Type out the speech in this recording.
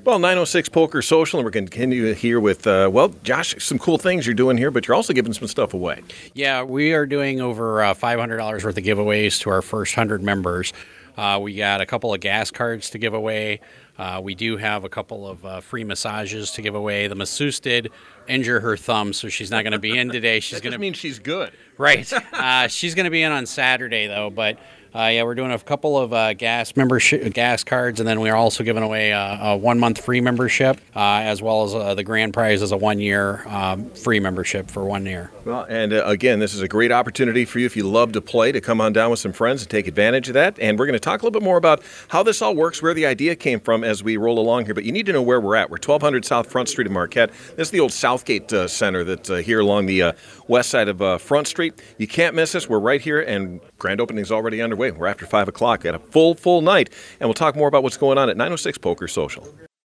Well, 906 Poker Social, and we're going to continue here with, Josh, some cool things you're doing here, but you're also giving some stuff away. Yeah, we are doing over $500 worth of giveaways to our first 100 members. We got a couple of gas cards to give away. We do have a couple of free massages to give away. The masseuse did injure her thumb, so she's not going to be in today. That just means she's good. Right. She's going to be in on Saturday, though, but we're doing a couple of gas cards, and then we're also giving away a 1 month free membership, as well as the grand prize is a 1 year free membership for 1 year. Well, and again, this is a great opportunity for you if you love to play to come on down with some friends and take advantage of that. And we're going to talk a little bit more about how this all works, where the idea came from as we roll along here. But you need to know where we're at. We're 1200 South Front Street in Marquette. This is the old Southgate Center that's here along the west side of Front Street. You can't miss us. We're right here, and grand opening is already underway. We're after 5 o'clock. Got a full night, and we'll talk more about what's going on at 906 Poker Social.